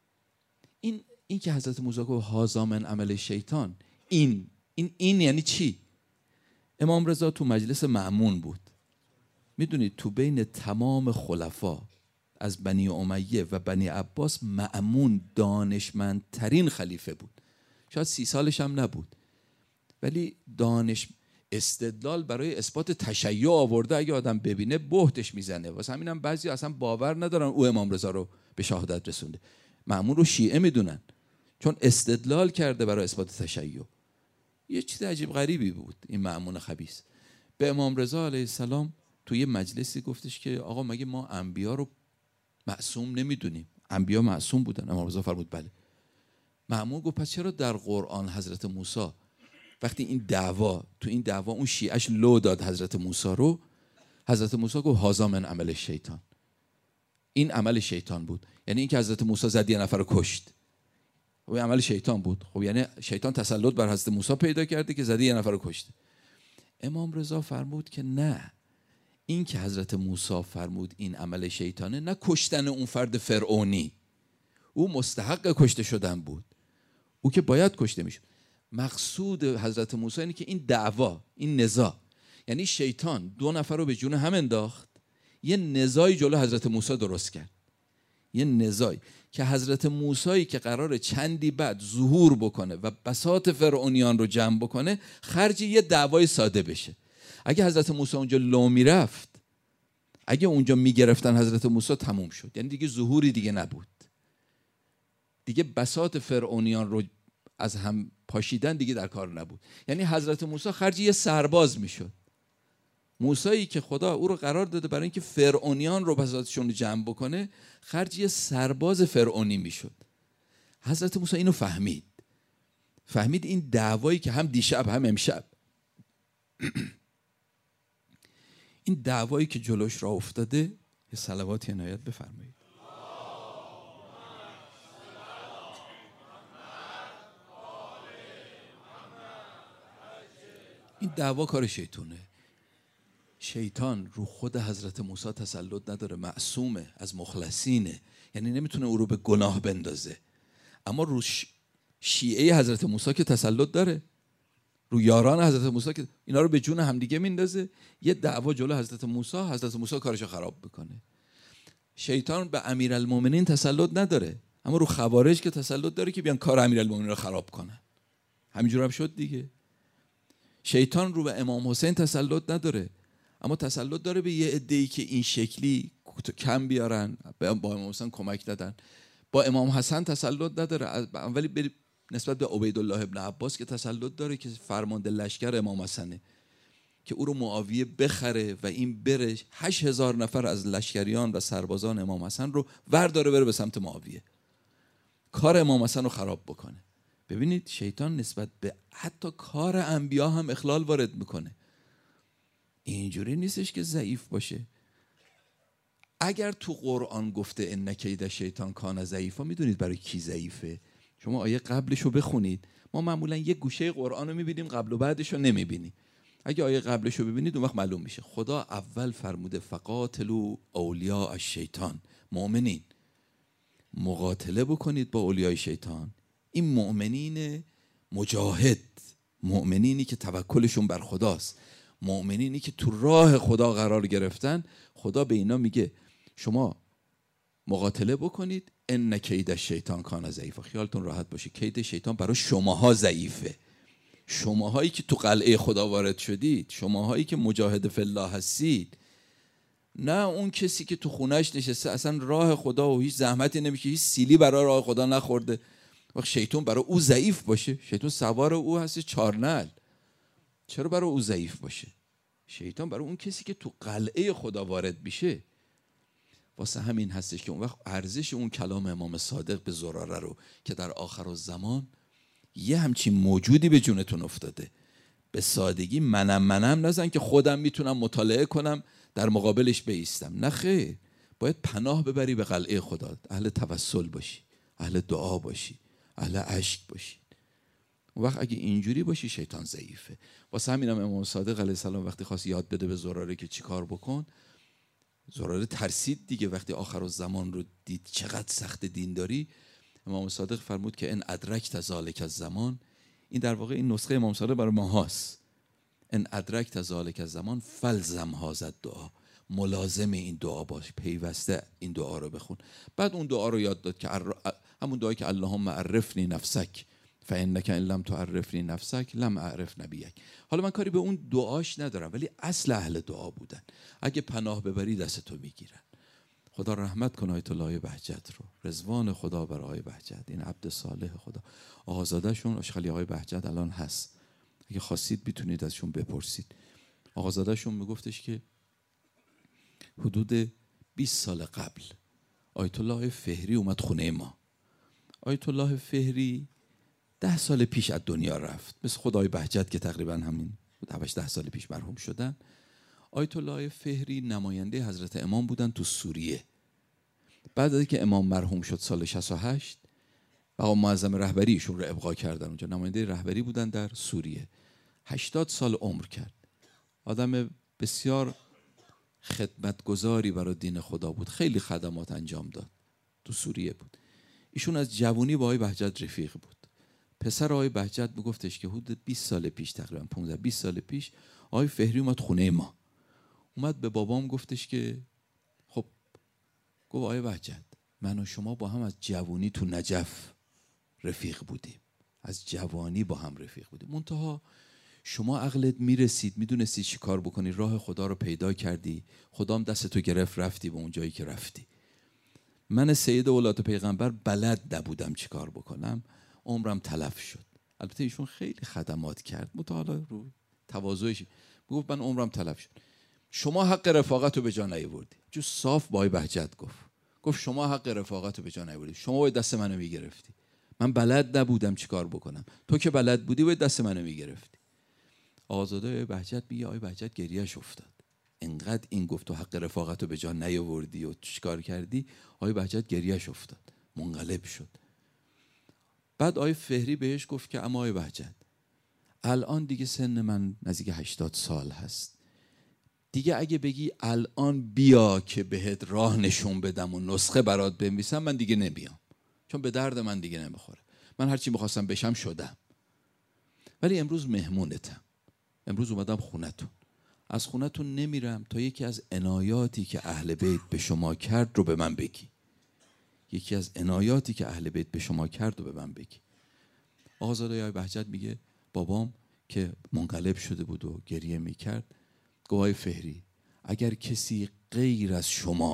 این که حضرت موسی گفت هذا من عمل شیطان، این یعنی چی؟ امام رضا تو مجلس مأمون بود. میدونید تو بین تمام خلفا از بنی امیه و بنی عباس مأمون دانشمندترین خلیفه بود. شاید 30 سالش هم نبود، ولی استدلال برای اثبات تشیع آورده. اگه آدم ببینه بهتش میزنه. واسه همینم بعضی اصلا باور ندارن او امام رضا رو به شهادت رسونده. مأمون رو شیعه میدونن چون استدلال کرده برای اثبات تشیع. یه چیز عجیب غریبی بود این مأمون خبیث. به امام رضا علیه السلام توی مجلسی گفتش که آقا مگه ما انبیا رو معصوم نمیدونیم؟ انبیا معصوم بودن. امام رضا فرمود بله. مأمون گفت پس چرا در قرآن حضرت موسی وقتی تو این دعوا اون شیعه‌اش لو داد حضرت موسی رو، حضرت موسی گفت هذا من عمل شیطان. این عمل شیطان بود. یعنی این که حضرت موسی زد یه نفر رو کشت، خب این عمل شیطان بود. خب یعنی شیطان تسلط بر حضرت موسی پیدا کرده که زده یه نفر رو کشته. امام رضا فرمود که نه، این که حضرت موسی فرمود این عمل شیطانه، نه کشتن اون فرد فرعونی. او مستحق کشته شدن بود، او که باید کشته میشد. مقصود حضرت موسی اینه که این دعوا، این نزاع، یعنی شیطان 2 نفر رو به جون هم انداخت، یه نزاعی جلو حضرت موسی درست کرد. یه نزاعی که حضرت موسی که قراره چندی بعد ظهور بکنه و بساط فرعونیان رو جمع بکنه، خرج یه دعوای ساده بشه. اگه حضرت موسی اونجا لو میرفت، اگه اونجا میگرفتن حضرت موسی، تموم شد. یعنی دیگه ظهوری دیگه نبود، دیگه بساط فرعونیان رو از هم پاشیدن دیگه در کار نبود. یعنی حضرت موسی خرج یه سرباز میشد. موسی که خدا او رو قرار داده برای اینکه فرعونیان رو بساطشون رو جمع بکنه، خرج یه سرباز فرعونی میشد. حضرت موسی اینو فهمید این دعوایی که هم دیشب هم امشب این دعوایی که جلوش را افتاده، یه صلواتی عنایت بفرمایید. این دعوا کار شیطونه. شیطان رو خود حضرت موسی تسلط نداره، معصومه، از مخلصینه، یعنی نمیتونه او رو به گناه بندازه. اما رو شیعه حضرت موسی که تسلط داره، رو یاران حضرت موسی که اینا رو به جون همدیگه میندازه. یه دعوا جلو حضرت موسی کارشو خراب بکنه. شیطان به امیرالمومنین تسلط نداره، اما رو خوارج که تسلط داره که بیان کار امیرالمومنین رو خراب کنن. همینجور هم شد دیگه. شیطان رو به امام حسین تسلط نداره، اما تسلط داره به یه عده‌ای که این شکلی کم بیارن، با امام حسین کمک دادن. با امام حسن تسلط نداره، ولی نسبت به عبیدالله ابن عباس که تسلط داره که فرمانده لشکر امام حسنه، که او رو معاویه بخره و این بره 8000 نفر از لشکریان و سربازان امام حسن رو ورداره بره به سمت معاویه، کار امام حسن رو خراب بکنه. ببینید شیطان نسبت به حتی کار انبیا هم اخلال وارد میکنه. اینجوری نیستش که ضعیف باشه. اگر تو قرآن گفته ان کید شیطان کان ضعیفا، میدونید برای کی ضعیفه؟ شما آیه قبلش رو بخونید. ما معمولا یک گوشه قرآن رو میبینیم، قبل و بعدش رو نمیبینیم. اگه آیه قبلش رو ببینید اون وقت معلوم میشه. خدا اول فرموده فقاتلوا اولیاء الشیطان، مؤمنین مقاتله بکنید با اولیای شیطان. این مؤمنین مجاهد، مؤمنینی که توکلشون بر خداست، مؤمنینی که تو راه خدا قرار گرفتن، خدا به اینا میگه شما مقاتله بکنید، ان کید الشیطان کان ضعیفا. خیالتون راحت باشه، کید شیطان برای شماها ضعیفه. شماهایی که تو قلعه خدا وارد شدید، شماهایی که مجاهد فی الله هستید، نه اون کسی که تو خونهش نشسته اصلا راه خدا و هیچ زحمتی نمیشه، هیچ سیلی برای راه خدا نخورده. وقت شیطان برای او ضعیف باشه؟ شیطان سوار او هست چارنل، چرا برای او ضعیف باشه؟ شیطان برای اون کسی که تو قلعه خدا وارد میشه. واسه همین هستش که اون وقت ارزش اون کلام امام صادق به زراره رو که در آخرالزمان یه همچین موجودی به جونتون افتاده، به سادگی منم نزن که خودم میتونم مطالعه کنم در مقابلش بایستم. نه خیر، باید پناه ببری به قلعه خدا، اهل توسل باشی، اهل دعا باشی، اهل اشک باشی. اون وقت اگه اینجوری باشی شیطان ضعیفه. واسه همینم امام صادق علیه السلام وقتی خواست یاد بده به زراره که چیکار بکن، زراره ترسید دیگه. وقتی آخرالزمان رو دید چقدر سخت دینداری، امام صادق فرمود که ان ادرکت ذلک الزمان، این در واقع این نسخه امام صادق برای ما هاست، ان ادرکت ذلک الزمان فلزم هذا الدعا، ملازم این دعا باش، پیوسته این دعا رو بخون. بعد اون دعا رو یاد داد که همون دعایی که اللهم عرفنی نفسک فانک ان لم تعرفنی نفسک لم اعرف نبیک. حالا من کاری به اون دعاش ندارم، ولی اصل اهل دعا بودن. اگه پناه ببری دستتو میگیرن. خدا رحمت کنه آیت الله بهجت رو، رضوان خدا بر آقای بهجت، این عبد صالح خدا. آقازاده‌شون آشخالی آقای بهجت الان هست، اگه خواستید میتونید ازشون بپرسید. آقازاده‌شون میگفتش که حدود 20 سال قبل آیت الله فهری اومد خونه ما. آیت الله فهری 10 سال پیش از دنیا رفت، مثل خدای بهجت که تقریبا همین 10 سال پیش مرحوم شدن. آیت الله فهری نماینده حضرت امام بودن تو سوریه. بعد از که امام مرحوم شد سال 68، آقا معظم رهبری ایشون رو ابقا کردن اونجا، نماینده رهبری بودن در سوریه. 80 سال عمر کرد. آدم بسیار خدمتگزاری برای دین خدا بود، خیلی خدمات انجام داد. تو سوریه بود. ایشون از جوانی با آقای بهجت رفیق بود. پسر آقای بهجت میگفتش که حدود 20 سال پیش، تقریبا 15-20 سال پیش، آقای فهری اومد خونه ما. اومد به بابام گفتش که خب، گفت آقای بهجت من و شما با هم از جوانی تو نجف رفیق بودیم، از جوانی با هم رفیق بودیم، منتها شما عقلت میرسید، میدونستی چی کار بکنی، راه خدا رو پیدا کردی، خدام دستتو گرفت رفتی به اون جایی که رفتی. من سید اولاد پیغمبر بلد نبودم چی کار بکنم، عمرم تلف شد. البته ایشون خیلی خدمات کرد، مطالعه رو تواضعش میگفت من عمرم تلف شد. شما حق رفاقت رو به جا نیاوردی. جو صاف با بهجت گفت شما حق رفاقت رو به جا نیاوردی، شما باید دست منو میگرفتی. من بلد نبودم چی کار بکنم، تو که بلد بودی باید دست منو میگرفتی. آقازاده بهجت میگه آقای بهجت گریهش افتاد. انقدر این گفت تو حق رفاقت رو به جا نیاوردی و چیکار کردی، آقای بهجت گریهش افتاد، منقلب شد. بعد آقای فهری بهش گفت که اما آقای بهجت الان دیگه سن من نزدیک 80 سال هست، دیگه اگه بگی الان بیا که بهت راه نشون بدم و نسخه برات بنویسم، من دیگه نمیام، چون به درد من دیگه نمیخوره. من هرچی میخواستم بشم شدم، ولی امروز مهمونتم، امروز اومدم خونتون. از خونتون نمیرم تا یکی از عنایاتی که اهل بیت به شما کرد رو به من بگی. یکی از عنایاتی که اهل بیت به شما کرد رو به من بگی. آقازاده آقای بهجت میگه بابام که منقلب شده بود و گریه میکرد، گواه فهری اگر کسی غیر از شما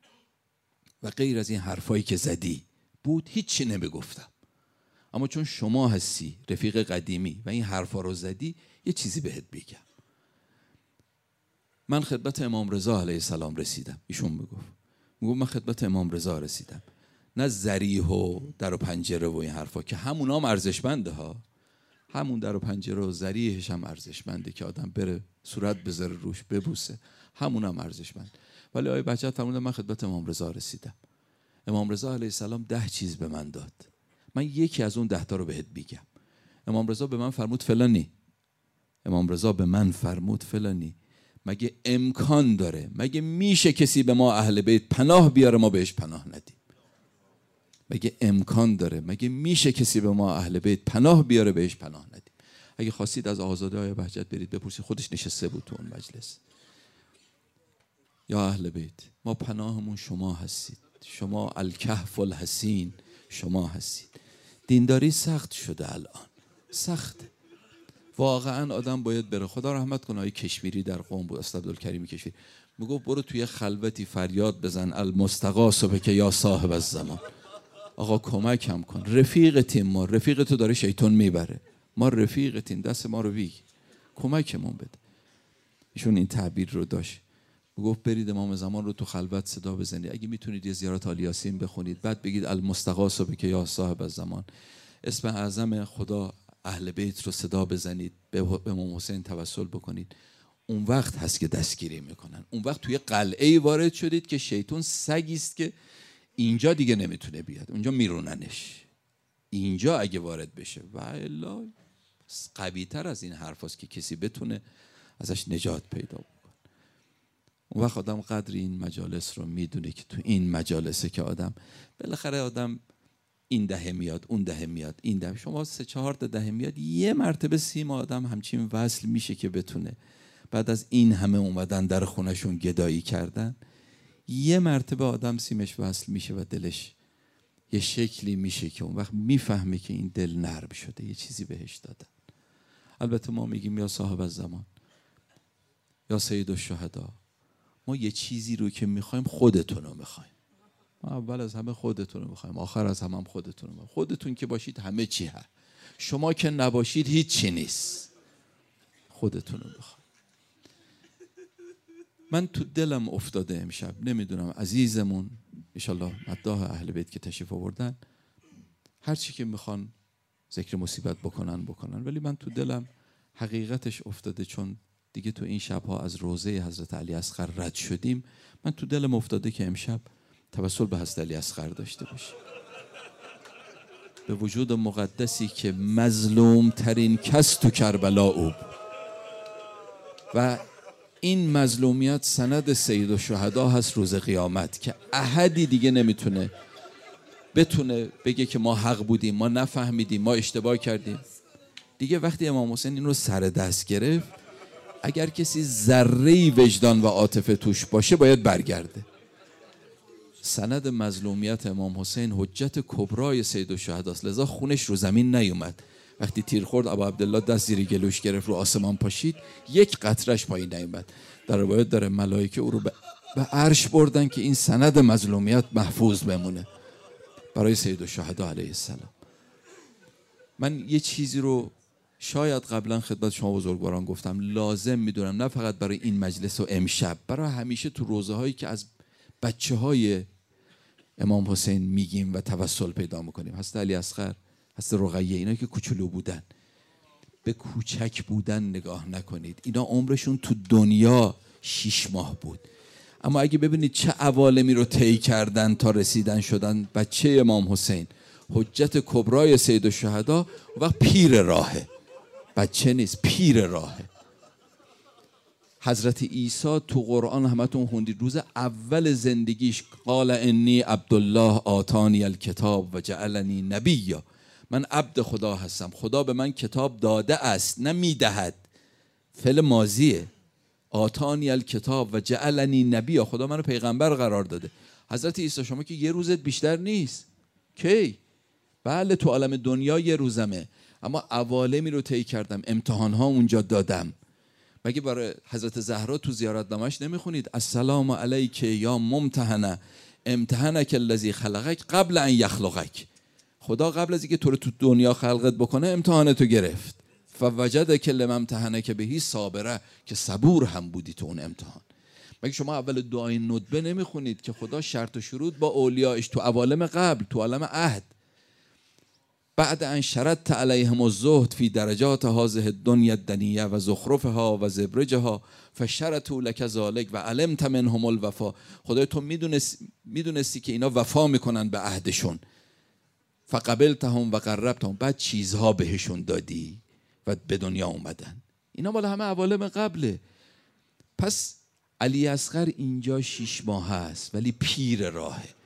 و غیر از این حرفایی که زدی بود هیچی نمیگفتم، اما چون شما هستی رفیق قدیمی و این حرفا رو زدی، یه چیزی بهت بگم. من خدمت امام رضا علیه السلام رسیدم. ایشون میگفت من خدمت امام رضا رسیدم، نه ذریح و در و پنجره و این حرفا که همون هم ارزشمنده ها، همون در و پنجره و ذریحش هم ارزشمنده که آدم بره صورت بذاره روش ببوسه، همون هم ارزشمند. ولی آقای بهجت فرمودن من خدمت امام رضا رسیدم. امام رضا علیه السلام 10 چیز به من داد، من یکی از اون 10 تا رو بهت میگم. امام رضا به من فرمود فلانی، امام رضا به من فرمود فلانی. مگه امکان داره، مگه میشه کسی به ما اهل بیت پناه بیاره ما بهش پناه ندیم؟ مگه امکان داره؟ مگه میشه کسی به ما اهل بیت پناه بیاره بهش پناه ندیم؟ اگه خواستید از آزاده آقای بهجت برید بپرسید، خودش نشسته بود تو اون مجلس. یا اهل بیت، ما پناهمون شما هستید، شما الکهف الحسین شما هستید. دینداری سخت شده الان، سخته واقعا. آدم باید بره. خدا رحمت کنه آقای کشمیری در قم بود، استاد عبدالکریم کشمیری، میگفت برو توی خلوتی فریاد بزن المستغاث بک یا صاحب الزمان. آقا کمکم کن، رفیقتیم ما، رفیق تو داره شیطان میبره، ما رفیقتیم، دست ما رو بگیر کمکمون بده. ایشون این تعبیر رو داشت، میگفت برید امام زمان رو تو خلوت صدا بزنید، اگه میتونید یه زیارت آل یاسین بخونید، بعد بگید المستغاث بک یا صاحب الزمان، اسم اعظم خدا اهل بیت رو صدا بزنید، به امام حسین توسل بکنید. اون وقت هست که دستگیری میکنن. اون وقت توی قلعه وارد شدید که شیطان سگی است که اینجا دیگه نمیتونه بیاد، اونجا میروننش. اینجا اگه وارد بشه و الا قوی تر از این حرف هست که کسی بتونه ازش نجات پیدا بکنه. اون وقت آدم قدر این مجالس رو میدونه که تو این مجالسه که آدم بالاخره آدم این دهه میاد، اون دهه میاد، این دهه، شما 3-4 دهه میاد، یه مرتبه سیم آدم همچین وصل میشه که بتونه بعد از این همه اومدن در خونشون گدایی کردن، یه مرتبه آدم سیمش وصل میشه و دلش یه شکلی میشه که اون وقت میفهمه که این دل نرم شده، یه چیزی بهش دادن. البته ما میگیم یا صاحب الزمان، یا سید الشهدا، ما یه چیزی رو که میخوایم خودتون رو میخوایم. ما اول از همه خودتون رو میخوایم، آخر از همه هم خودتون رو میخوایم. خودتون که باشید همه چی هست، شما که نباشید هیچ چی نیست. خودتون رو میخوایم. من تو دلم افتاده امشب، نمیدونم عزیزمون انشالله مداح اهل بیت که تشریف آوردن هر چی که میخوان ذکر مصیبت بکنن، ولی من تو دلم حقیقتش افتاده، چون دیگه تو این شبها از روضه حضرت علی اصغر رد شدیم، من تو دلم افتاده که امشب توسل به حضرت علی اصغر داشته باشیم، به وجود مقدسی که مظلوم ترین کس تو کربلا او و این مظلومیت سند سید الشهدا هست روز قیامت، که احدی دیگه نمیتونه بتونه بگه که ما حق بودیم، ما نفهمیدیم، ما اشتباه کردیم. دیگه وقتی امام حسین این رو سر دست گرفت، اگر کسی ذره‌ای وجدان و عاطفه توش باشه باید برگرده. سند مظلومیت امام حسین حجت کبرای سید الشهدا است، لذا خونش رو زمین نیومد. وقتی تیر خورد ابا عبدالله دست زیر گلوش گرفت، رو آسمان پاشید، یک قطرش پایین نیومد. در روایت داره ملائکه او رو به عرش بردن که این سند مظلومیت محفوظ بمونه برای سید الشهدا علیه السلام. من یه چیزی رو شاید قبلا خدمت شما بزرگواران گفتم، لازم میدونم، نه فقط برای این مجلس و امشب، برای همیشه تو روزه هایی که از بچه های امام حسین میگیم و توسل پیدا میکنیم. حضرت علی اصغر، حضرت رقیه، اینا که کوچولو بودن، به کوچک بودن نگاه نکنید، اینا عمرشون تو دنیا 6 ماه بود، اما اگه ببینید چه عوالمی رو طی کردن تا رسیدن شدن بچه امام حسین، حجت کبرای سید الشهدا، و پیر راهه، بچه نیست، پیر راهه. حضرت عیسی تو قرآن همتون خوندید، روز اول زندگیش قال انی عبدالله آتانی الکتاب و جعلنی نبیا، من عبد خدا هستم، خدا به من کتاب داده است، نه میدهد، فعل ماضیه. آتانی الکتاب و جعلنی نبیا، خدا منو پیغمبر قرار داده. حضرت عیسی شما که یه روزت بیشتر نیست کی؟ بله تو عالم دنیا یه روزمه، اما عوالمی رو طی کردم، امتحانها اونجا دادم. مگه برای حضرت زهرا تو زیارتنامه‌اش نمیخونید السلام علیک یا ممتحنه امتحنک الذی خلقک قبل ان یخلقک؟ خدا قبل از اینکه تو رو تو دنیا خلقت بکنه امتحانتو گرفت. فوجدک لما امتحنک بهی صابره، که صبور هم بودی تو اون امتحان. مگه شما اول دعای ندبه نمیخونید که خدا شرط و شروط با اولیاءش تو عوالم قبل، تو عالم عهد، بعد ان شرطت علیهم الزهد فی درجات هذه الدنیا الدنیه و زخرفها و زبرجها فشرطوا لک ذلک و علمت منهم الوفا، خدای تو میدونستی که اینا وفا میکنن به عهدشون، فقبلتهم و قربتهم، بعد چیزها بهشون دادی و به دنیا اومدن. اینا مال همه عوالم قبله. پس علی اصغر اینجا 6 ماه هست ولی پیر راهه.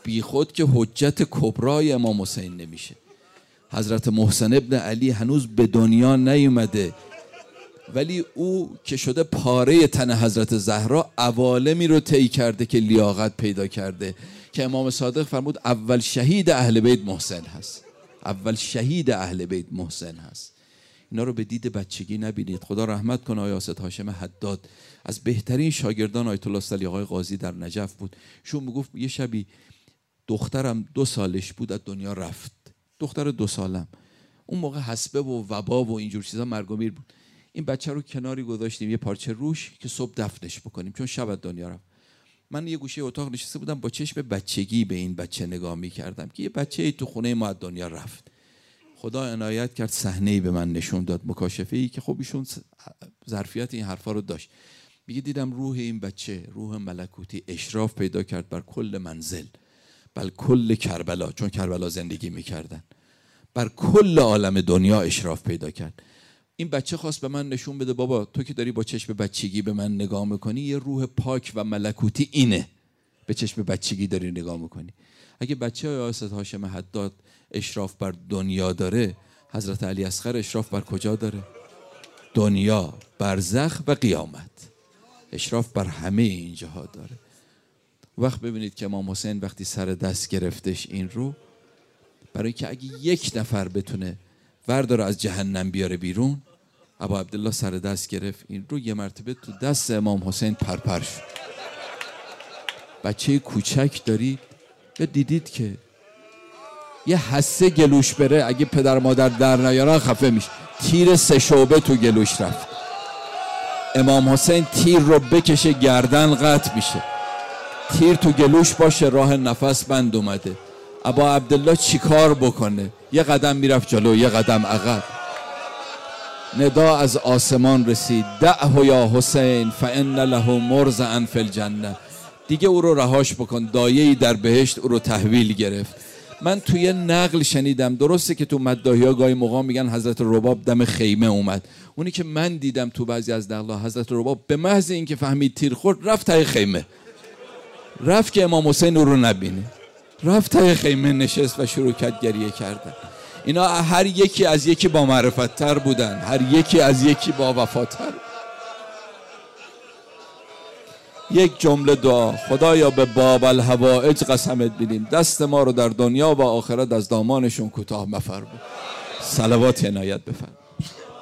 بی خود که حجت کبرای امام حسین نمیشه. حضرت محسن ابن علی هنوز به دنیا نیومده، ولی او که شده پاره تن حضرت زهرا عوالمی رو طی کرده که لیاقت پیدا کرده، که امام صادق فرمود اول شهید اهل بیت محسن هست. اول شهید اهل بیت محسن هست. اینا رو به دید بچگی نبینید. خدا رحمت کنه آقای اسد هاشم حداد از بهترین شاگردان آیت الله صلی آقای قاضی در نجف بود. شون میگفت یه شبی دخترم 2 سالش بود از دنیا رفت. دختر 2 سالم. اون موقع حسبه و وبا و اینجور چیزا مرگ و میر بود. این بچه رو کناری گذاشتیم یه پارچه روش که صبح دفنش بکنیم، چون شب از دنیا رفت. من یه گوشه اتاق نشسته بودم، با چشم بچگی به این بچه نگاه می‌کردم که یه بچه‌ای تو خونه ما از دنیا رفت. خدا عنایت کرد صحنه‌ای به من نشون داد، مکاشفه‌ای که خب ایشون ظرفیت این حرفا رو داشت. میگه دیدم روح این بچه، روح ملکوتی اشراف پیدا کرد بر کل منزل، بر کل کربلا، چون کربلا زندگی می‌کردن، بر کل عالم دنیا اشراف پیدا کرد. این بچه خواست به من نشون بده بابا تو که داری با چشم بچگی به من نگاه میکنی، یه روح پاک و ملکوتی اینه، به چشم بچگی داری نگاه میکنی. اگه بچه های اسد هاشم حداد اشراف بر دنیا داره، حضرت علی اصغر اشراف بر کجا داره؟ دنیا، برزخ و قیامت. اشراف بر همه این جهات داره. وقت ببینید که امام حسین وقتی سر دست گرفتش این رو، برای که اگه یک نفر بتونه ورداره از جهنم بیاره بیرون، ابا عبدالله سر دست گرفت این رو، یه مرتبه تو دست امام حسین پرپر شد. بچه کوچک دارید یا دیدید که یه حسه گلوش بره، اگه پدر مادر در نیارن خفه میشه. تیر 3 شعبه تو گلوش رفت. امام حسین تیر رو بکشه گردن قطع میشه، تیر تو گلوش باشه راه نفس بند اومده. ابا عبدالله چی کار بکنه؟ یه قدم میرفت جلو، یه قدم عقب. ندا از آسمان رسید، دعه یا حسین فان له مرضعا فی الجنه. دیگه او رو رهاش بکن، دایه‌ای در بهشت او رو تحویل گرفت. من توی نقل شنیدم، درسته که تو مداحی‌ها گاهی موقع میگن حضرت رباب دم خیمه اومد. اونی که من دیدم تو بعضی از نقل‌ها، حضرت رباب به محض اینکه فهمید تیر خورد رفت ته خیمه، رفت که امام حسین او رو نبینه، رفت ته خیمه نشست و شروع کرد گریه کردن. اینا هر یکی از یکی با معرفت تر بودن، هر یکی از یکی با وفاتر. یک جمله دعا، خدایا به باب الحوائج قسمت بدیم، دست ما رو در دنیا و آخرت از دامانشون کوتاه مفرما. صلوات عنایت بفرما.